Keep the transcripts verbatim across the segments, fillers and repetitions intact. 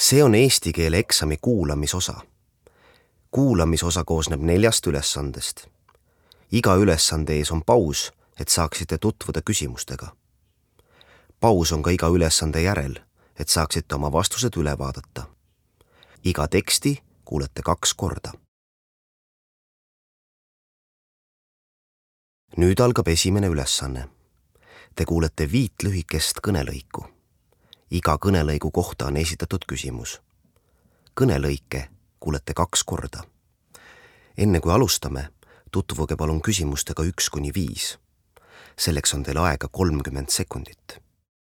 See on eesti keele eksami kuulamisosa. Kuulamisosa koosneb neljast ülesandest. Iga ülesande ees on paus, et saaksite tutvuda küsimustega. Paus on ka iga ülesande järel, et saaksite oma vastused üle vaadata. Iga teksti kuulete kaks korda. Nüüd algab esimene ülesanne. Te kuulete viit lühikest kõnelõiku. Iga kõnelõigu kohta on esitatud küsimus. Kõnelõike kuulete kaks korda. Enne kui alustame, tutvuge palun küsimustega üks kuni viis. Selleks on teil aega kolmkümmend sekundit.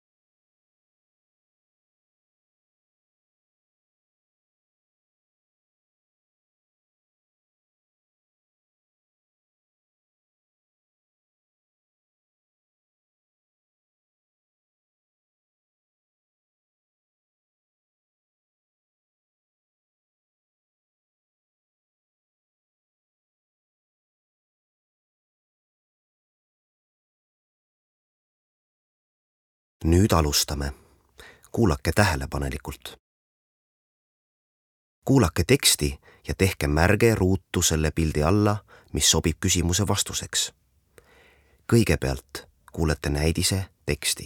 Nüüd alustame. Kuulake tähelepanelikult. Kuulake teksti ja tehke märge ruutu selle pildi alla, mis sobib küsimuse vastuseks. Kõigepealt kuulete näidise teksti.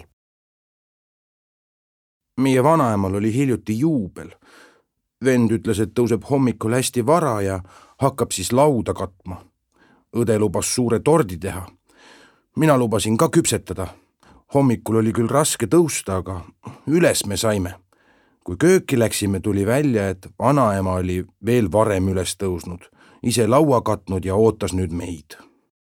Meie vanaemal oli hiljuti juubel. Vend ütles, et tõuseb hommikul hästi vara ja hakkab siis lauda katma. Õde lubas suure tordi teha. Mina lubasin ka küpsetada. Hommikul oli küll raske tõusta, aga üles me saime. Kui kööki läksime, tuli välja, et vanaema oli veel varem üles tõusnud, ise laua katnud ja ootas nüüd meid.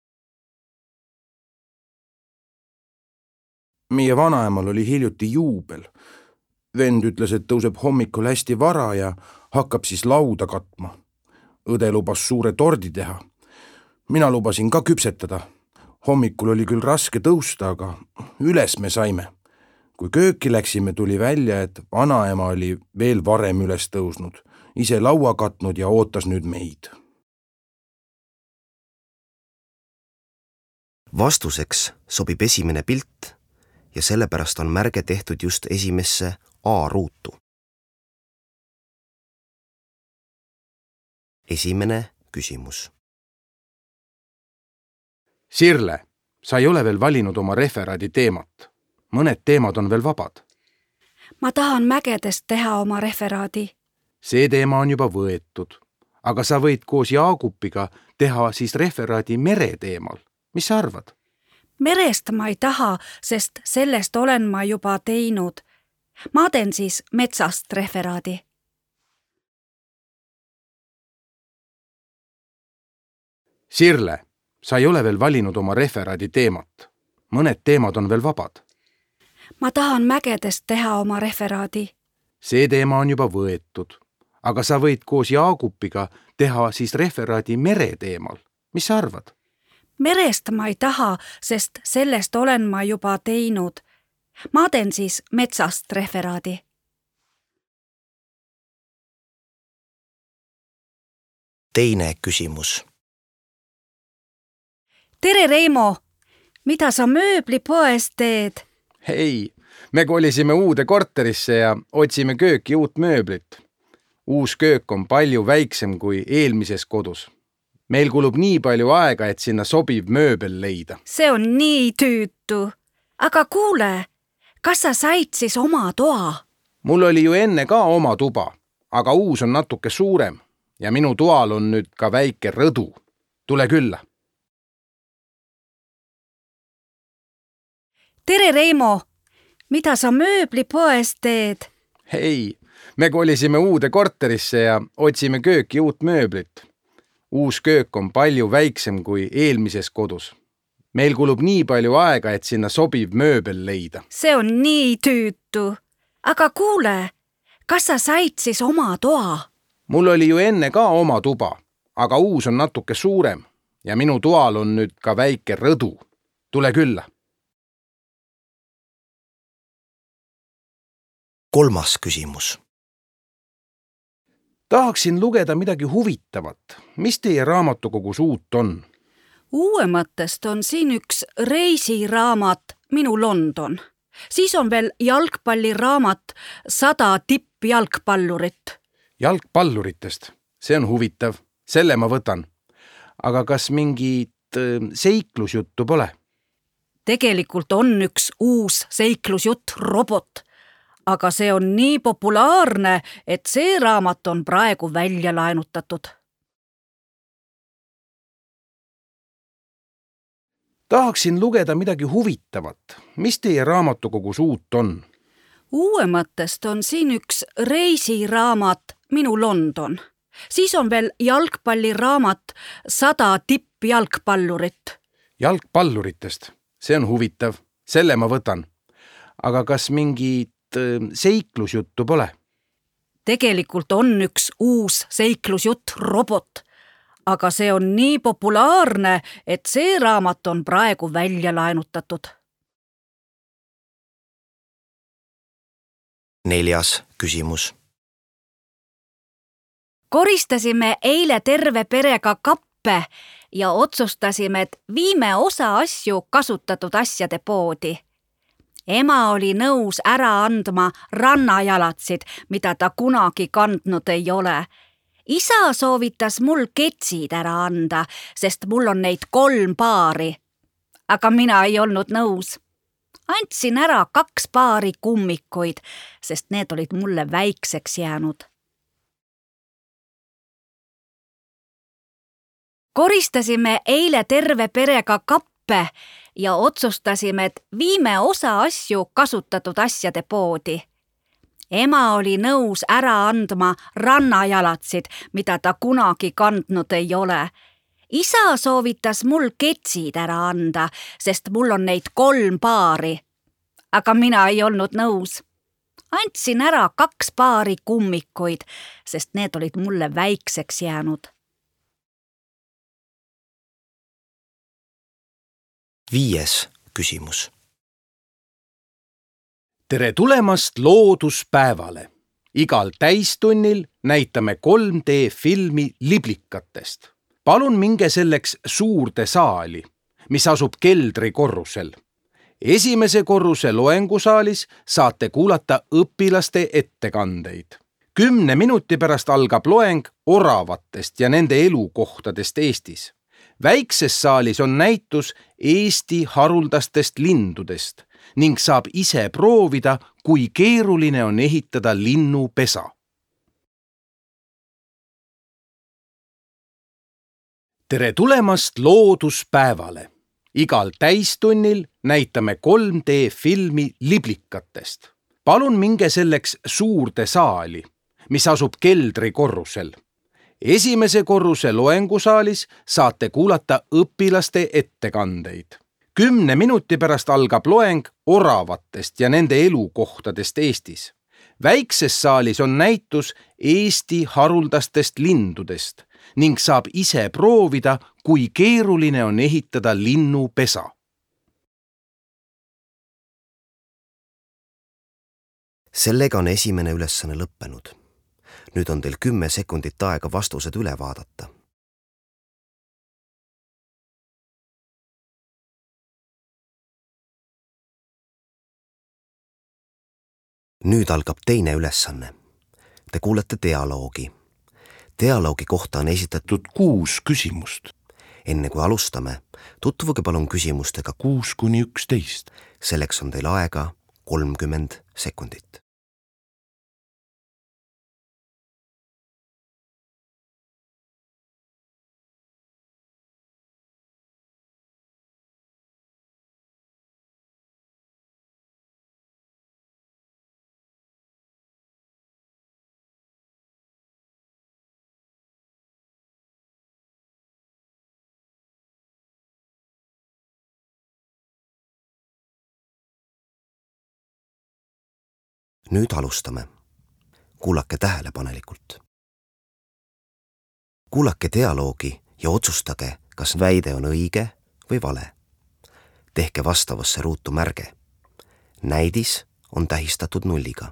Meie vanaemal oli hiljuti juubel. Vend ütles, et tõuseb hommikul hästi vara ja hakkab siis lauda katma. Õde lubas suure tordi teha. Mina lubasin ka küpsetada. Hommikul oli küll raske tõusta, aga üles me saime. Kui kööki läksime, tuli välja, et vanaema oli veel varem üles tõusnud, ise laua katnud ja ootas nüüd meid. Vastuseks sobib esimene pilt ja sellepärast on märge tehtud just esimesse A-ruutu. Esimene küsimus. Sirle, sa ei ole veel valinud oma referaadi teemat. Mõned teemad on veel vabad. Ma tahan mägedest teha oma referaadi. See teema on juba võetud, aga sa võid koos Jaagupiga teha siis referaadi mere teemal. Mis sa arvad? Merest ma ei taha, sest sellest olen ma juba teinud. Ma teen siis metsast referaadi. Sirle, sa ei ole veel valinud oma referaadi teemat. Mõned teemad on veel vabad. Ma tahan mägedest teha oma referaadi. See teema on juba võetud, aga sa võid koos Jaagupiga teha siis referaadi mere teemal. Mis sa arvad? Merest ma ei taha, sest sellest olen ma juba teinud. Ma teen siis metsast referaadi. Teine küsimus. Tere, Reimo! Mida sa mööblipoes teed? Hei, me kolisime uude korterisse ja otsime kööki uut mööblit. Uus köök on palju väiksem kui eelmises kodus. Meil kulub nii palju aega, et sinna sobiv mööbel leida. See on nii tüütu. Aga kuule, kas sa said siis oma toa? Mul oli ju enne ka oma tuba, aga uus on natuke suurem ja minu toal on nüüd ka väike rõdu. Tule külla. Tere, Reimo! Mida sa mööblipoes teed? Hei, me kolisime uude korterisse ja otsime kööki uut mööblit. Uus köök on palju väiksem kui eelmises kodus. Meil kulub nii palju aega, et sinna sobiv mööbel leida. See on nii tüütu. Aga kuule, kas sa said siis oma toa? Mul oli ju enne ka oma tuba, aga uus on natuke suurem ja minu toal on nüüd ka väike rõdu. Tule külla. Kolmas küsimus. Tahaksin lugeda midagi huvitavat. Mis teie raamatukogus uut on? Uuematest on siin üks reisiraamat Minu London. Siis on veel jalgpalliraamat Sada tippi tippi jalgpallurit. Jalgpalluritest, see on huvitav, selle ma võtan. Aga kas mingit seiklusjuttu pole? Tegelikult on üks uus seiklusjutt Robot, aga see on nii populaarne, et see raamat on praegu välja laenutatud. Tahaksin lugeda midagi huvitavat. Mis teie raamatukogus uut on? Uuematest on siin üks reisiraamat Minu London. Siis on veel jalgpalliraamat Sada tippjalgpallurit. Jalgpalluritest, see on huvitav, selle ma võtan. Aga kas mingit seiklusjuttu pole? Tegelikult on üks uus seiklusjutt Robot, aga see on nii populaarne, et see raamat on praegu välja laenutatud. Neljas küsimus. Koristasime eile terve perega kappe ja otsustasime, et viime osa asju kasutatud asjade poodi. Ema oli nõus ära andma rannajalatsid, mida ta kunagi kandnud ei ole. Isa soovitas mul ketsid ära anda, sest mul on neid kolm paari. Aga mina ei olnud nõus. Andsin ära kaks paari kummikuid, sest need olid mulle väikseks jäänud. Koristasime eile terve perega kappe ja otsustasime, et viime osa asju kasutatud asjade poodi. Ema oli nõus ära andma rannajalatsid, mida ta kunagi kandnud ei ole. Isa soovitas mul ketsid ära anda, sest mul on neid kolm paari. Aga mina ei olnud nõus. Andsin ära kaks paari kummikuid, sest need olid mulle väikseks jäänud. Viies küsimus. Tere tulemast looduspäevale. Igal täistunnil näitame kolm D filmi liblikatest. Palun minge selleks suurde saali, mis asub keldrikorrusel. Esimese korruse loengusaalis saate kuulata õpilaste ettekandeid. Kümne minuti pärast algab loeng oravatest ja nende elukohtadest Eestis. Väikses saalis on näitus Eesti haruldastest lindudest ning saab ise proovida, kui keeruline on ehitada linnupesa. Tere tulemast looduspäevale. Igal täistunnil näitame kolm D filmi liblikatest. Palun minge selleks suurde saali, mis asub keldrikorrusel. Esimese korruse loengusaalis saate kuulata õpilaste ettekandeid. Kümne minuti pärast algab loeng oravatest ja nende elukohtadest Eestis. Väikses saalis on näitus Eesti haruldastest lindudest ning saab ise proovida, kui keeruline on ehitada linnupesa. Sellega on esimene ülesanne lõppenud. Nüüd on teil kümme sekundit aega vastused üle vaadata. Nüüd algab teine ülesanne. Te kuulete dialoogi. Dialoogi kohta on esitatud kuus küsimust. Enne kui alustame, tutvuge palun küsimustega kuus kuni üksteist. Selleks on teil aega kolmkümmend sekundit. Nüüd alustame. Kuulake tähelepanelikult. Kuulake dialoogi ja otsustage, kas väide on õige või vale. Tehke vastavasse ruutu märge. Näidis on tähistatud nulliga.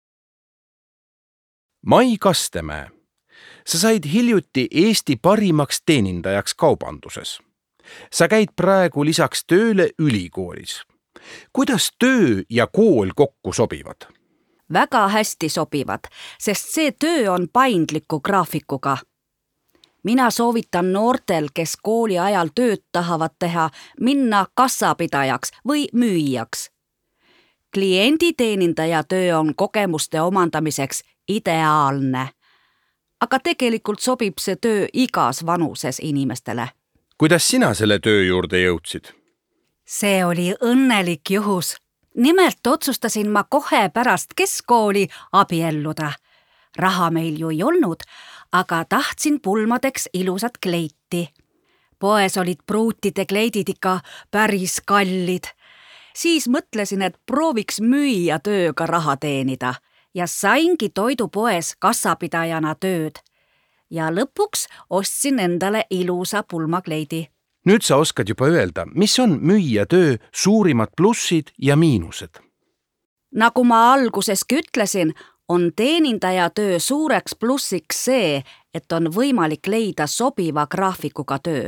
Mai Kastemäe, sa said hiljuti Eesti parimaks teenindajaks kaubanduses. Sa käid praegu lisaks tööle ülikoolis. Kuidas töö ja kool kokku sobivad? väga hästi sobivad, sest see töö on paindliku graafikuga. Mina soovitan noortel, kes kooli ajal tööd tahavad teha, minna kassapidajaks või müüjaks. Klienditeenindaja töö on kogemuste omandamiseks ideaalne, aga tegelikult sobib see töö igas vanuses inimestele. Kuidas sina selle töö juurde jõudsid? See oli õnnelik juhus. Nimelt otsustasin ma kohe pärast keskkooli abielluda. Raha meil ju ei olnud, aga tahtsin pulmadeks ilusat kleiti. Poes olid pruutide kleidid ikka päris kallid. Siis mõtlesin, et prooviks müüja tööga raha teenida ja saingi toidupoes kassapidajana tööd. Ja lõpuks ostsin endale ilusa pulmakleidi. Nüüd sa oskad juba öelda, mis on müüja töö suurimad plussid ja miinused? Nagu ma alguseski ütlesin, on teenindaja töö suureks plussiks see, et on võimalik leida sobiva graafikuga töö.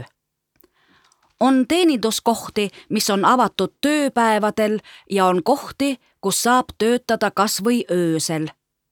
On teeninduskohti, mis on avatud tööpäevadel ja on kohti, kus saab töötada kas või öösel.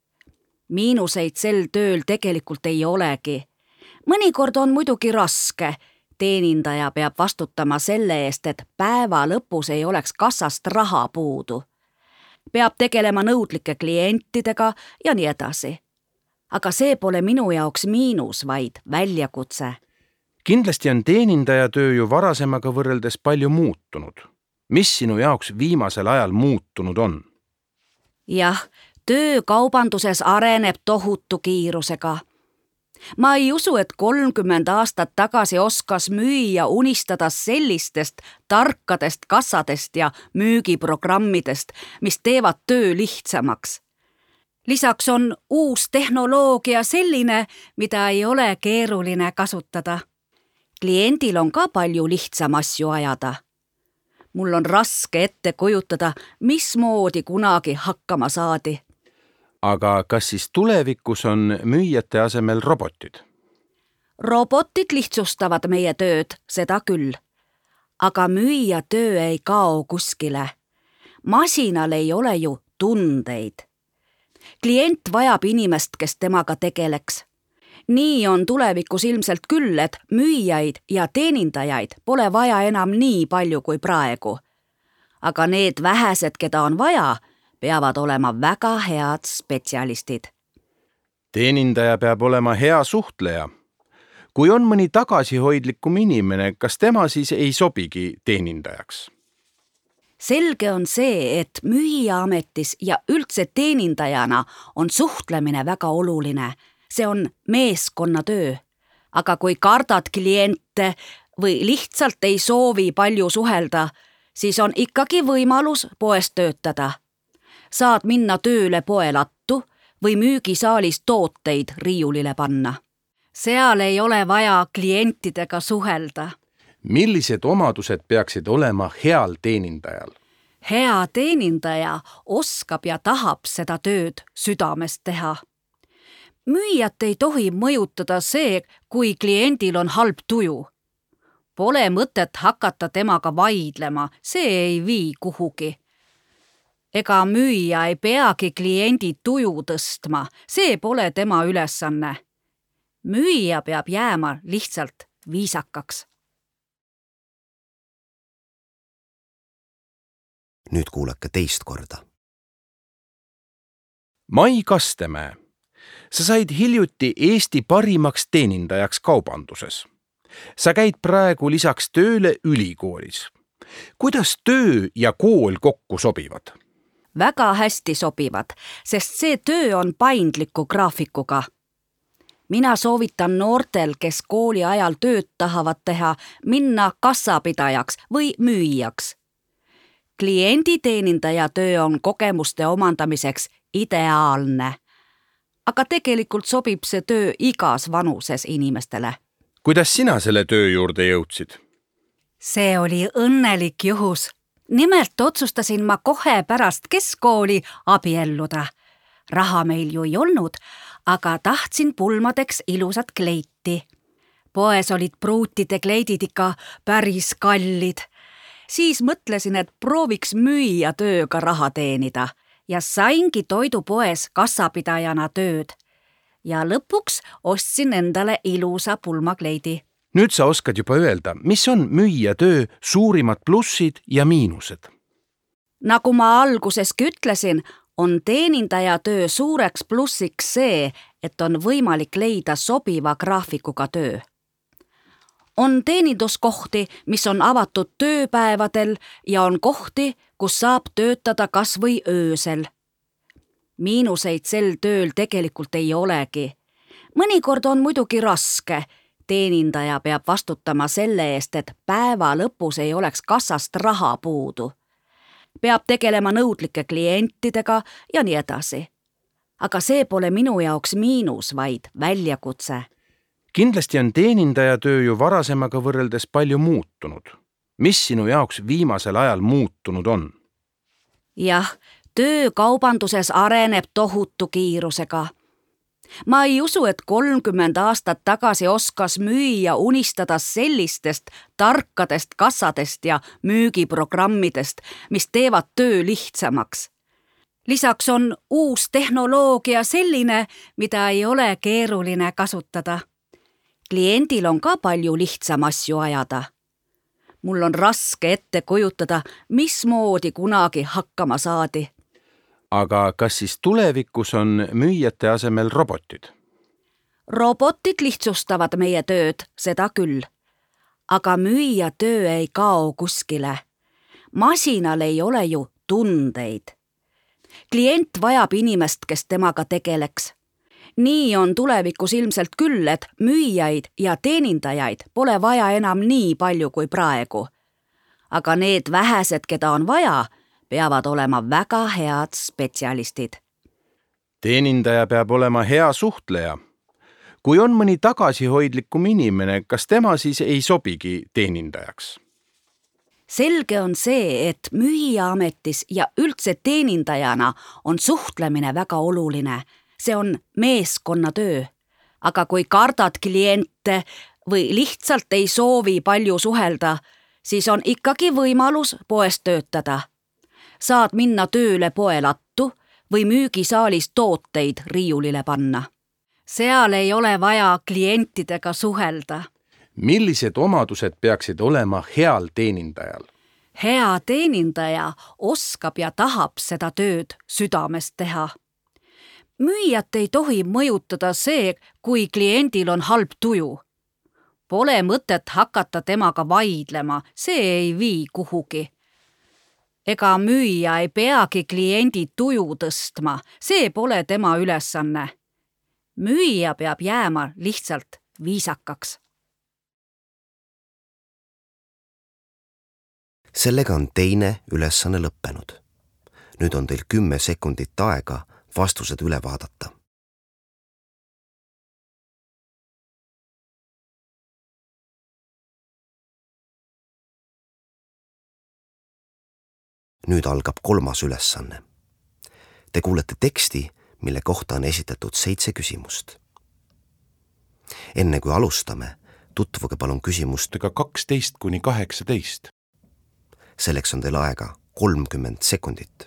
Miinuseid sel tööl tegelikult ei olegi. Mõnikord on muidugi raske. Teenindaja peab vastutama selle eest, et päeva lõpus ei oleks kassast raha puudu. Peab tegelema nõudlike klientidega ja nii edasi. Aga see pole minu jaoks miinus, vaid väljakutse. Kindlasti on teenindaja töö ju varasemaga võrreldes palju muutunud. Mis sinu jaoks viimasel ajal muutunud on? Jah, töö kaubanduses areneb tohutu kiirusega. Ma ei usu, et kolmkümmend aastat tagasi oskas müüja unistada sellistest tarkadest kassadest ja müügiprogrammidest, mis teevad töö lihtsamaks. Lisaks on uus tehnoloogia selline, mida ei ole keeruline kasutada. Kliendil on ka palju lihtsam asju ajada. Mul on raske ette kujutada, mismoodi kunagi hakkama saadi. Aga kas siis tulevikus on müüjate asemel robotid? Robotid lihtsustavad meie tööd, seda küll. Aga müüja töö ei kao kuskile. Masinal ei ole ju tundeid. Klient vajab inimest, kes temaga tegeleks. Nii on tulevikus ilmselt küll, et müüjaid ja teenindajaid pole vaja enam nii palju kui praegu. Aga need vähesed, keda on vaja, peavad olema väga head spetsialistid. Teenindaja peab olema hea suhtleja. Kui on mõni tagasihoidlikum inimene, kas tema siis ei sobigi teenindajaks? Selge on see, et müüjaametis ja üldse teenindajana on suhtlemine väga oluline. See on meeskonnatöö. Aga kui kardad kliente või lihtsalt ei soovi palju suhelda, siis on ikkagi võimalus poes töötada. Saad minna tööle poelattu või müügisaalis tooteid riiulile panna. Seal ei ole vaja klientidega suhelda. Millised omadused peaksid olema heal teenindajal? Hea teenindaja oskab ja tahab seda tööd südamest teha. Müüjat ei tohi mõjutada see, kui kliendil on halb tuju. Pole mõtet hakata temaga vaidlema, see ei vii kuhugi. Ega müüja ei peagi kliendi tuju tõstma, see pole tema ülesanne. Müüja peab jääma lihtsalt viisakaks. Nüüd kuulake teist korda. Mai Kastemäe, sa said hiljuti Eesti parimaks teenindajaks kaubanduses. Sa käid praegu lisaks tööle ülikoolis. Kuidas töö ja kool kokku sobivad? Väga hästi sobivad, sest see töö on paindliku graafikuga. Mina soovitan noortel, kes kooli ajal tööd tahavad teha, minna kassapidajaks või müüjaks. Klienditeenindaja töö on kogemuste omandamiseks ideaalne. Aga tegelikult sobib see töö igas vanuses inimestele. Kuidas sina selle töö juurde jõudsid? See oli õnnelik juhus. Nimelt otsustasin ma kohe pärast keskkooli abielluda. Raha meil ju ei olnud, aga tahtsin pulmadeks ilusat kleiti. Poes olid pruutide kleidid ikka päris kallid. Siis mõtlesin, et prooviks müüja tööga raha teenida ja saingi toidupoes kassapidajana tööd. Ja lõpuks ostsin endale ilusa pulmakleidi. Nüüd sa oskad juba öelda, mis on müüja töö suurimad plussid ja miinused. Nagu ma alguseski ütlesin, on teenindaja töö suureks plussiks see, et on võimalik leida sobiva graafikuga töö. On teeninduskohti, mis on avatud tööpäevadel ja on kohti, kus saab töötada kas või öösel. Miinuseid sel tööl tegelikult ei olegi. Mõnikord on muidugi raske. Teenindaja peab vastutama selle eest, et päeva lõpus ei oleks kassast raha puudu. Peab tegelema nõudlike klientidega ja nii edasi. Aga see pole minu jaoks miinus, vaid väljakutse. Kindlasti on teenindaja töö ju varasemaga võrreldes palju muutunud. Mis sinu jaoks viimasel ajal muutunud on? Jah, töö kaubanduses areneb tohutu kiirusega. Ma ei usu, et kolmkümmend aastat tagasi oskas müüja unistada sellistest tarkadest kassadest ja müügiprogrammidest, mis teevad töö lihtsamaks. Lisaks on uus tehnoloogia selline, mida ei ole keeruline kasutada. Kliendil on ka palju lihtsam asju ajada. Mul on raske ette kujutada, mismoodi kunagi hakkama saadi. Aga kas siis tulevikus on müüjate asemel robotid? Robotid lihtsustavad meie tööd, seda küll. Aga müüja töö ei kao kuskile. Masinal ei ole ju tundeid. Klient vajab inimest, kes temaga tegeleks. Nii on tulevikus ilmselt küll, et müüjaid ja teenindajaid pole vaja enam nii palju kui praegu. Aga need vähesed, keda on vaja, peavad olema väga head spetsialistid. Teenindaja peab olema hea suhtleja. Kui on mõni tagasihoidlikum inimene, kas tema siis ei sobigi teenindajaks? Selge on see, et müüjaametis ja üldse teenindajana on suhtlemine väga oluline. See on meeskonnatöö. Aga kui kardad kliente või lihtsalt ei soovi palju suhelda, siis on ikkagi võimalus poes töötada. Saad minna tööle poelattu või müügisaalis tooteid riiulile panna. Seal ei ole vaja klientidega suhelda. Millised omadused peaksid olema heal teenindajal? Hea teenindaja oskab ja tahab seda tööd südamest teha. Müüjat ei tohi mõjutada see, kui kliendil on halb tuju. Pole mõtet hakata temaga vaidlema, see ei vii kuhugi. Ega müüja ei peagi kliendi tuju tõstma, see pole tema ülesanne. Müüja peab jääma lihtsalt viisakaks. Sellega on teine ülesanne lõppenud. Nüüd on teil kümme sekundit aega vastused üle vaadata. Nüüd algab kolmas ülesanne. Te kuulete teksti, mille kohta on esitatud seitse küsimust. Enne kui alustame, tutvuge palun küsimustega kaksteist kuni kaheksateist. Selleks on teil aega kolmkümmend sekundit.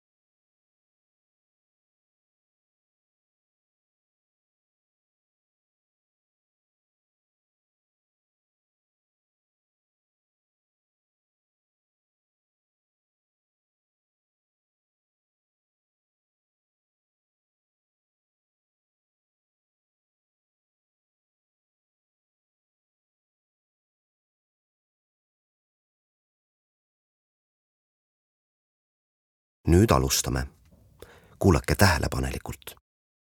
Nüüd alustame. Kuulake tähelepanelikult.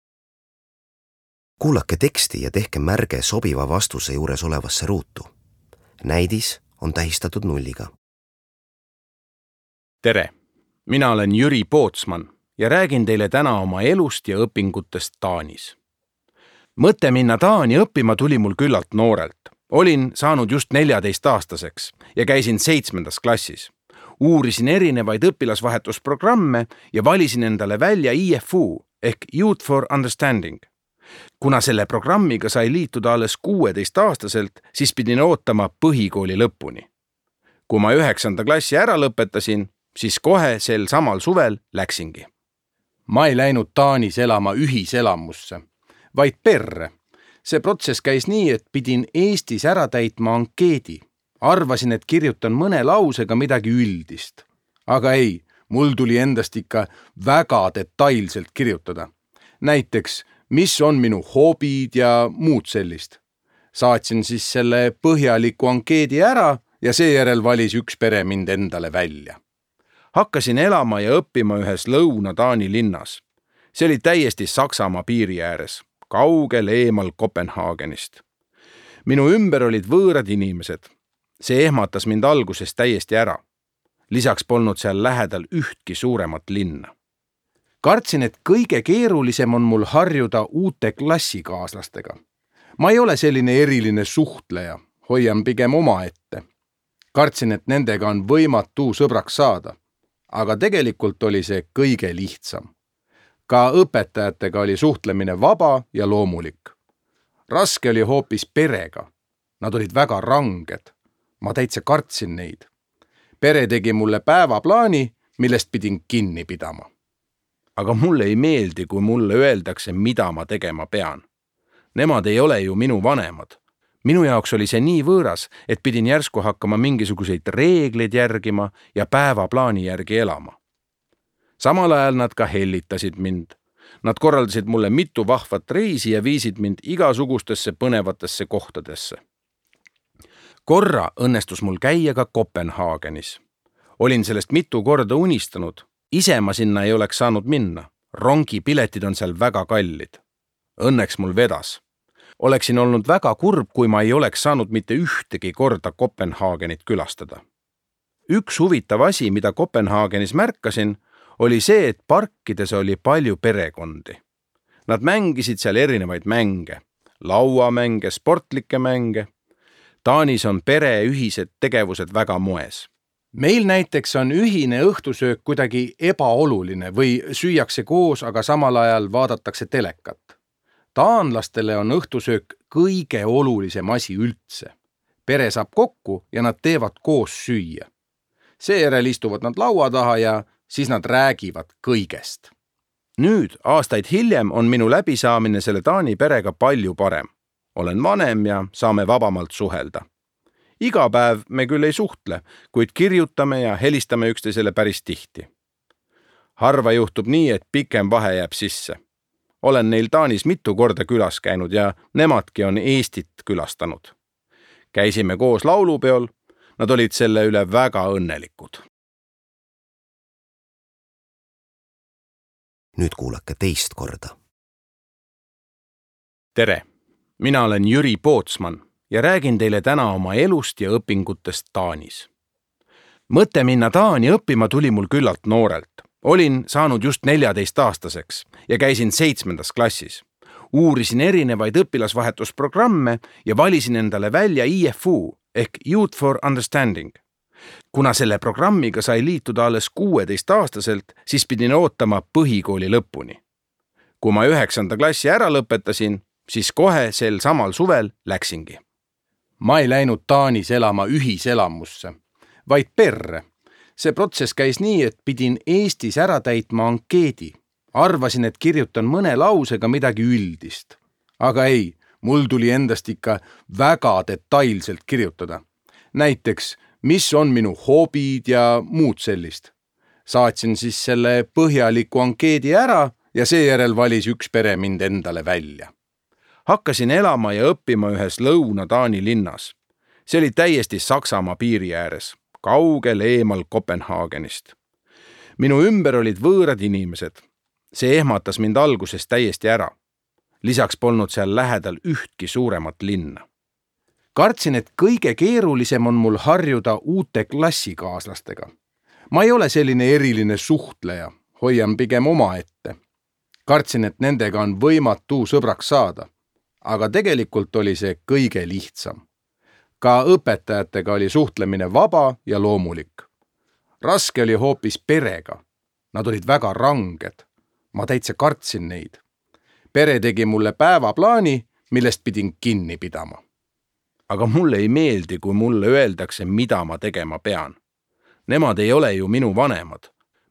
Kuulake teksti ja tehke märge sobiva vastuse juures olevasse ruutu. Näidis on tähistatud nulliga. Tere, mina olen Jüri Pootsman ja räägin teile täna oma elust ja õpingutest Taanis. Mõte minna Taani õppima tuli mul küllalt noorelt. Olin saanud just neljateist-aastaseks ja käisin seitsmendas klassis. Uurisin erinevaid õpilasvahetusprogramme ja valisin endale välja I F U ehk Youth for Understanding. Kuna selle programmiga sai liituda alles kuueteist-aastaselt, siis pidin ootama põhikooli lõpuni. Kui ma üheksanda klassi ära lõpetasin, siis kohe sel samal suvel läksingi. ma ei läinud Taanis elama ühiselamusse, vaid perre. See protsess käis nii, et pidin Eestis ära täitma ankeedi. Arvasin, et kirjutan mõne lausega midagi üldist. Aga ei, mul tuli endast ikka väga detailselt kirjutada. Näiteks, mis on minu hobid ja muud sellist. Saatsin siis selle põhjaliku ankeedi ära ja seejärel valis üks pere mind endale välja. Hakkasin elama ja õppima ühes Lõuna-Taani linnas. See oli täiesti Saksamaa piiri ääres, kaugel eemal Kopenhaagenist. Minu ümber olid võõrad inimesed. See ehmatas mind alguses täiesti ära. Lisaks polnud seal lähedal ühtki suuremat linna. Kartsin, et kõige keerulisem on mul harjuda uute klassikaaslastega. Ma ei ole selline eriline suhtleja, hoian pigem oma ette. Kartsin, et nendega on võimatu sõbraks saada. Aga tegelikult oli see kõige lihtsam. Ka õpetajatega oli suhtlemine vaba ja loomulik. Raske oli hoopis perega. Nad olid väga ranged. Ma täitsa kartsin neid. Pere tegi mulle päevaplaani, millest pidin kinni pidama. Aga mulle ei meeldi, kui mulle öeldakse, mida ma tegema pean. Nemad ei ole ju minu vanemad. Minu jaoks oli see nii võõras, et pidin järsku hakkama mingisuguseid reegleid järgima ja päevaplaani järgi elama. Samal ajal nad ka hellitasid mind. Nad korraldasid mulle mitu vahvat reisi ja viisid mind igasugustesse põnevatesse kohtadesse. Korra õnnestus mul käia ka Kopenhaagenis. Olin sellest mitu korda unistanud. Ise ma sinna ei oleks saanud minna. Rongipiletid on seal väga kallid. Õnneks mul vedas. Oleksin olnud väga kurb, kui ma ei oleks saanud mitte ühtegi korda Kopenhaagenit külastada. Üks huvitav asi, mida Kopenhaagenis märkasin, oli see, et parkides oli palju perekondi. Nad mängisid seal erinevaid mänge, lauamänge, sportlikke mänge. Taanis on pere ühised tegevused väga moes. Meil näiteks on ühine õhtusöök kuidagi ebaoluline või süüakse koos, aga samal ajal vaadatakse telekat. Taanlastele on õhtusöök kõige olulisem asi üldse. Pere saab kokku ja nad teevad koos süüa. Seejärel istuvad nad laua taha ja siis nad räägivad kõigest. Nüüd, aastaid hiljem, on minu läbisaamine selle Taani perega palju parem. Olen vanem ja saame vabamalt suhelda. Iga päev me küll ei suhtle, kuid kirjutame ja helistame üksteisele päris tihti. Harva juhtub nii, et pikem vahe jääb sisse. Olen neil Taanis mitu korda külas käinud ja nemadki on Eestit külastanud. Käisime koos laulupeol, nad olid selle üle väga õnnelikud. Nüüd kuulake teist korda. Tere, mina olen Jüri Pootsman ja räägin teile täna oma elust ja õpingutest Taanis. Mõte minna Taani õppima tuli mul küllalt noorelt. Olin saanud just neljateist-aastaseks ja käisin seitsmendas klassis. Uurisin erinevaid õpilasvahetusprogramme ja valisin endale välja I F U ehk Youth for Understanding. Kuna selle programmiga sai liituda alles kuueteist-aastaselt, siis pidin ootama põhikooli lõpuni. Kui ma üheksanda klassi ära lõpetasin, siis kohe sel samal suvel läksingi. Ma ei läinud Taanis elama ühiselamusse, vaid perre. See protsess käis nii, et pidin Eestis ära täitma ankeedi. Arvasin, et kirjutan mõne lausega midagi üldist. Aga ei, mul tuli endast ikka väga detailselt kirjutada. Näiteks, mis on minu hobid ja muud sellist. Saatsin siis selle põhjaliku ankeedi ära ja seejärel valis üks pere mind endale välja. Hakkasin elama ja õppima ühes Lõuna-Taani linnas. See oli täiesti Saksamaa piiri ääres, kaugel eemal Kopenhaagenist. Minu ümber olid võõrad inimesed. See ehmatas mind alguses täiesti ära. Lisaks polnud seal lähedal ühtki suuremat linna. Kartsin, et kõige keerulisem on mul harjuda uute klassikaaslastega. Ma ei ole selline eriline suhtleja, hoian pigem oma ette. Kartsin, et nendega on võimatu sõbraks saada. Aga tegelikult oli see kõige lihtsam. Ka õpetajatega oli suhtlemine vaba ja loomulik. Raske oli hoopis perega. Nad olid väga ranged. Ma täitsa kartsin neid. Pere tegi mulle päevaplaani, millest pidin kinni pidama. Aga mulle ei meeldi, kui mulle öeldakse, mida ma tegema pean. Nemad ei ole ju minu vanemad.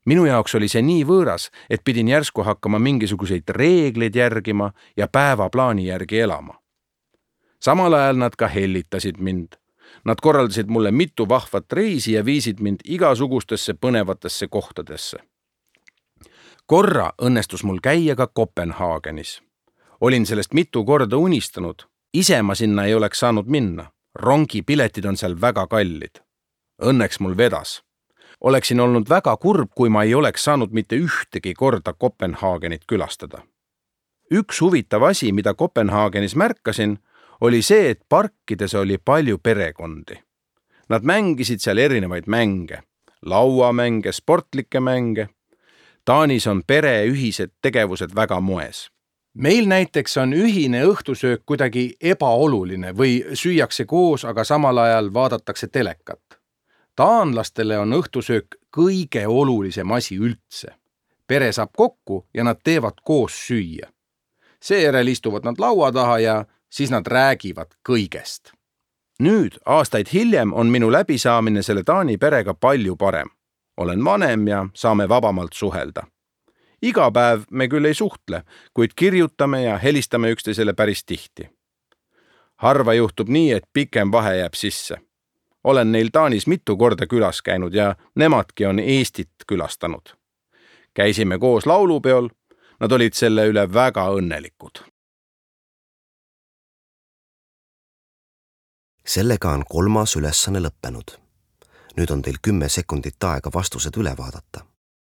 minu jaoks oli see nii võõras, et pidin järsku hakkama mingisuguseid reegleid järgima ja päevaplaani järgi elama. Samal ajal nad ka hellitasid mind. Nad korraldasid mulle mitu vahvat reisi ja viisid mind igasugustesse põnevatesse kohtadesse. Korra õnnestus mul käia ka Kopenhaagenis. Olin sellest mitu korda unistanud. Ise ma sinna ei oleks saanud minna. Rongipiletid on seal väga kallid. Õnneks mul vedas. Oleksin olnud väga kurb, kui ma ei oleks saanud mitte ühtegi korda Kopenhaagenit külastada. Üks huvitav asi, mida Kopenhaagenis märkasin, oli see, et parkides oli palju perekondi. Nad mängisid seal erinevaid mänge, lauamänge, sportlikke mänge. Taanis on pere ühised tegevused väga moes. Meil näiteks on ühine õhtusöök kuidagi ebaoluline või süüakse koos, aga samal ajal vaadatakse telekat. Taanlastele on õhtusöök kõige olulisem asi üldse. Pere saab kokku ja nad teevad koos süüa. Seejärel istuvad nad laua taha ja siis nad räägivad kõigest. Nüüd, aastaid hiljem, on minu läbisaamine selle Taani perega palju parem. Olen vanem ja saame vabamalt suhelda. Iga päev me küll ei suhtle, kuid kirjutame ja helistame üksteisele päris tihti. Harva juhtub nii, et pikem vahe jääb sisse. Olen neil Taanis mitu korda külas käinud ja nemadki on Eestit külastanud. Käisime koos laulupeol, nad olid selle üle väga õnnelikud. Sellega on kolmas ülesanne lõppenud. Nüüd on teil kümme sekundit aega vastused üle vaadata.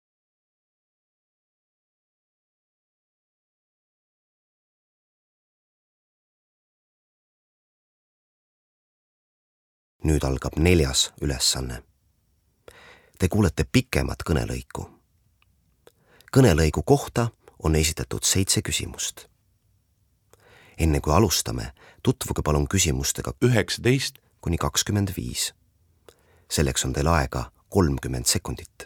Nüüd algab neljas ülesanne. Te kuulete pikemat kõnelõiku. Kõnelõigu kohta on esitatud seitse küsimust. Enne kui alustame, tutvuge palun küsimustega üheksateist kuni kakskümmend viis. Selleks on teil aega kolmkümmend sekundit.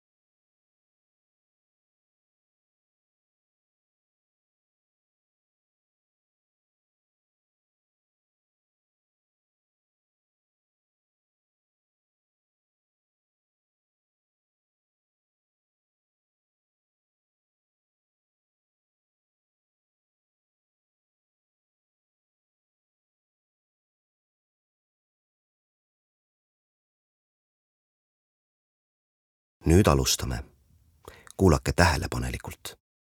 Nüüd alustame. Kuulake tähelepanelikult.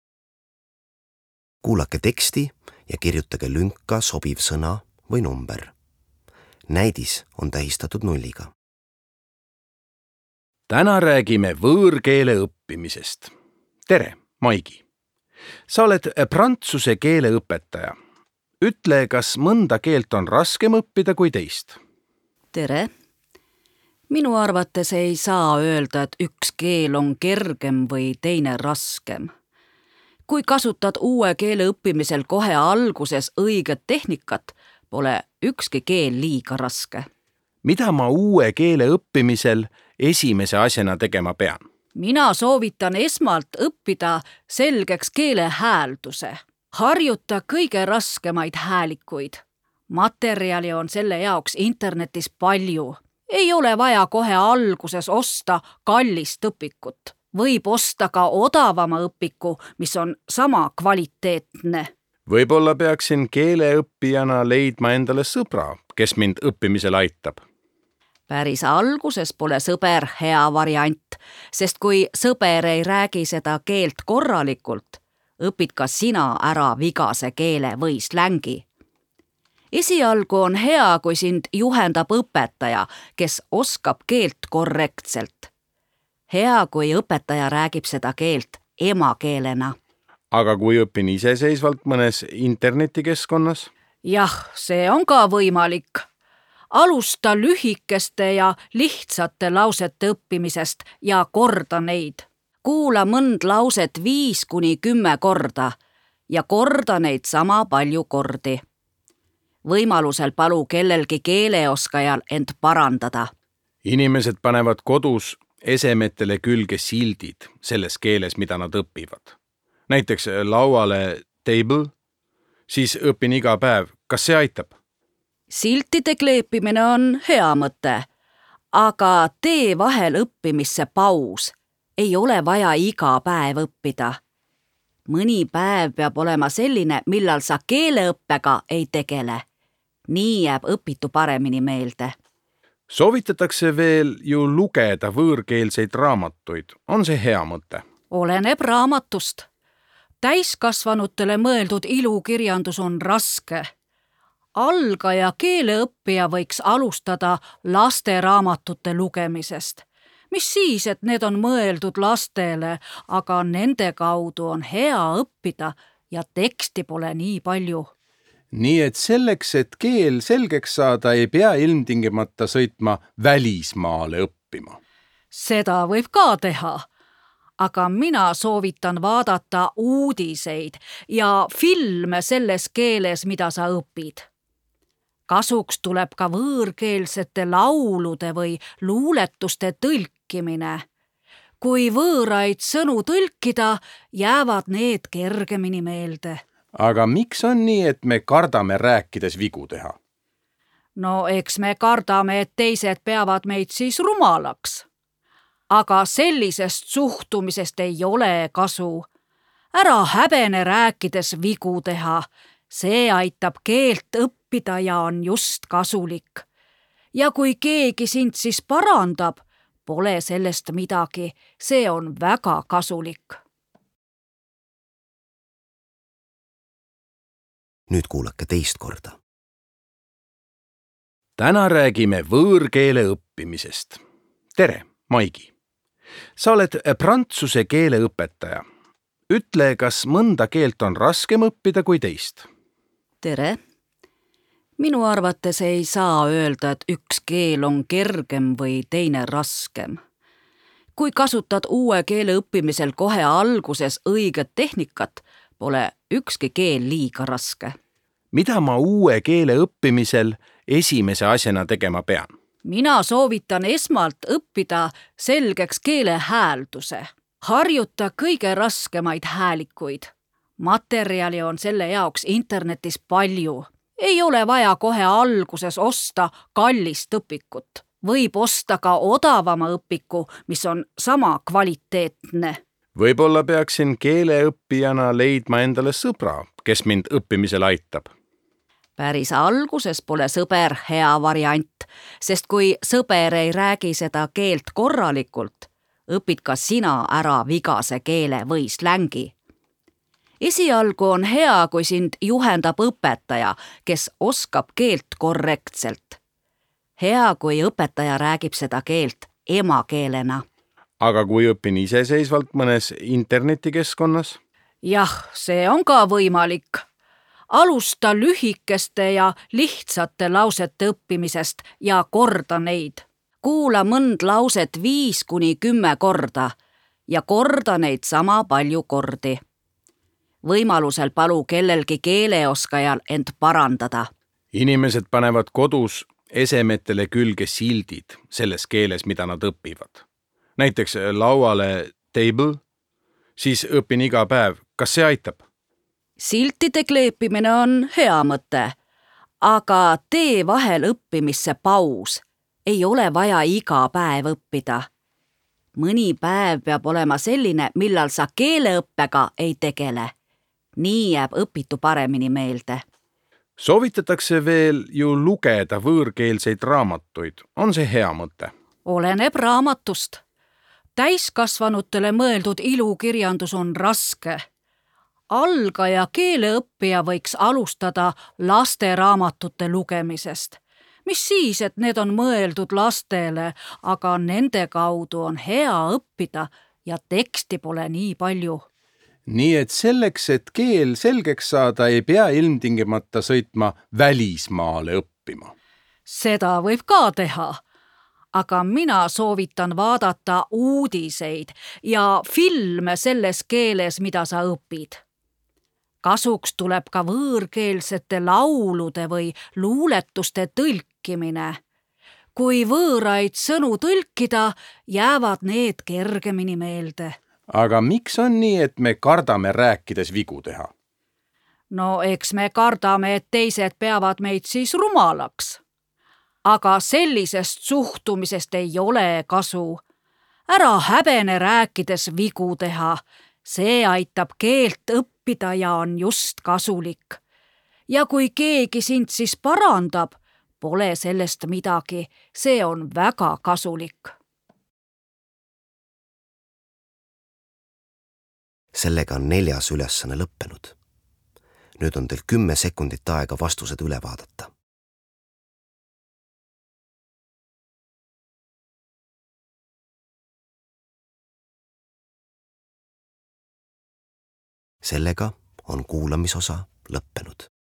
Kuulake teksti ja kirjutage lünka sobiv sõna või number. Näidis on tähistatud nulliga. Täna räägime võõrkeele õppimisest. Tere, Maigi. Sa oled prantsuse keele õpetaja. Ütle, kas mõnda keelt on raskem õppida kui teist? Tere. Minu arvates ei saa öelda, et üks keel on kergem või teine raskem. Kui kasutad uue keele õppimisel kohe alguses õiget tehnikat, pole ükski keel liiga raske. Mida ma uue keele õppimisel esimese asjana tegema pean? Mina soovitan esmalt õppida selgeks keele häälduse. Harjuta kõige raskemaid häälikuid. Materjali on selle jaoks internetis palju. Ei ole vaja kohe alguses osta kallist õpikut. Võib osta ka odavama õpiku, mis on sama kvaliteetne. Võib-olla peaksin keeleõppijana leidma endale sõbra, kes mind õppimisel aitab. Päris alguses pole sõber hea variant, sest kui sõber ei räägi seda keelt korralikult, õpid ka sina ära vigase keele või slängi. Esialgu on hea, kui sind juhendab õpetaja, kes oskab keelt korrektselt. Hea, kui õpetaja räägib seda keelt emakeelena. Aga kui õpin iseseisvalt mõnes internetikeskkonnas? Jah, see on ka võimalik. Alusta lühikeste ja lihtsate lausete õppimisest ja korda neid. Kuula mõnd lauset viis kuni kümme korda ja korda neid sama palju kordi. Võimalusel palu kellelgi keeleoskajal end parandada. Inimesed panevad kodus esemetele külge sildid selles keeles, mida nad õpivad. Näiteks lauale table, siis õpin iga päev. Kas see aitab? Siltide kleepimine on hea mõte, aga tee vahel õppimisse paus. ei ole vaja iga päev õppida. Mõni päev peab olema selline, millal sa keeleõppega ei tegele. Nii jääb õpitu paremini meelde. Soovitatakse veel ju lugeda võõrkeelseid raamatuid. On see hea mõte? Oleneb raamatust. Täiskasvanutele mõeldud ilukirjandus on raske. Algaja keeleõppija võiks alustada lasteraamatute lugemisest. Mis siis, et need on mõeldud lastele, aga nende kaudu on hea õppida ja teksti pole nii palju. Nii et selleks, et keel selgeks saada, ei pea ilmtingimata sõitma välismaale õppima. Seda võib ka teha, aga mina soovitan vaadata uudiseid ja filme selles keeles, mida sa õpid. Kasuks tuleb ka võõrkeelsete laulude või luuletuste tõlkimine. Kui võõraid sõnu tõlkida, jäävad need kergemini meelde. Aga miks on nii, et me kardame rääkides vigu teha? No eks me kardame, et teised peavad meid siis rumalaks. Aga sellisest suhtumisest ei ole kasu. Ära häbene rääkides vigu teha. See aitab keelt õppida ja on just kasulik. Ja kui keegi sind siis parandab, pole sellest midagi. See on väga kasulik. Nüüd kuulake teist korda. Täna räägime võõrkeele õppimisest. Tere, Maigi. Sa oled prantsuse keele õpetaja. Ütle, kas mõnda keelt on raskem õppida kui teist? Tere. Minu arvates ei saa öelda, et üks keel on kergem või teine raskem. Kui kasutad uue keele õppimisel kohe alguses õiget tehnikat, pole ükski keel liiga raske. Mida ma uue keele õppimisel esimese asjana tegema pean? Mina soovitan esmalt õppida selgeks keele häälduse. Harjuta kõige raskemaid häälikuid. Materjali on selle jaoks internetis palju. Ei ole vaja kohe alguses osta kallist õpikut. Võib osta ka odavama õpiku, mis on sama kvaliteetne. Võib-olla peaksin keeleõppijana leidma endale sõbra, kes mind õppimisel aitab. Päris alguses pole sõber hea variant, sest kui sõber ei räägi seda keelt korralikult, õpid ka sina ära vigase keele või slängi. Esialgu on hea, kui sind juhendab õpetaja, kes oskab keelt korrektselt. Hea, kui õpetaja räägib seda keelt emakeelena. Aga kui õpin iseseisvalt mõnes internetikeskkonnas? Jah, see on ka võimalik. Alusta lühikeste ja lihtsate lausete õppimisest ja korda neid. Kuula mõnd lauset viis kuni kümme korda ja korda neid sama palju kordi. Võimalusel palu kellelgi keeleoskajal end parandada. Inimesed panevad kodus esemetele külge sildid selles keeles, mida nad õpivad. Näiteks lauale table, siis õpin iga päev. Kas see aitab? Siltide kleepimine on hea mõte, aga tee vahel õppimisse paus. Ei ole vaja iga päev õppida. Mõni päev peab olema selline, millal sa keeleõppega ei tegele. Nii jääb õpitu paremini meelde. Soovitatakse veel ju lugeda võõrkeelseid raamatuid. On see hea mõte? Oleneb raamatust. Täiskasvanutele mõeldud ilukirjandus on raske. Algaja keeleõppija võiks alustada lasteraamatute lugemisest. Mis siis, et need on mõeldud lastele, aga nende kaudu on hea õppida ja teksti pole nii palju. Nii et selleks, et keel selgeks saada, ei pea ilmtingimata sõitma välismaale õppima. Seda võib ka teha, aga mina soovitan vaadata uudiseid ja filme selles keeles, mida sa õpid. Kasuks tuleb ka võõrkeelsete laulude või luuletuste tõlkimine. Kui võõraid sõnu tõlkida, jäävad need kergemini meelde. Aga miks on nii, et me kardame rääkides vigu teha? No eks me kardame, et teised peavad meid siis rumalaks. Aga sellisest suhtumisest ei ole kasu. ära häbene rääkides vigu teha. See aitab keelt õppida ja on just kasulik. Ja kui keegi sind siis parandab, pole sellest midagi, see on väga kasulik. Sellega on neljas ülesanne lõppenud. Nüüd on teil kümme sekundit aega vastused üle vaadata. Sellega on kuulamisosa lõppenud.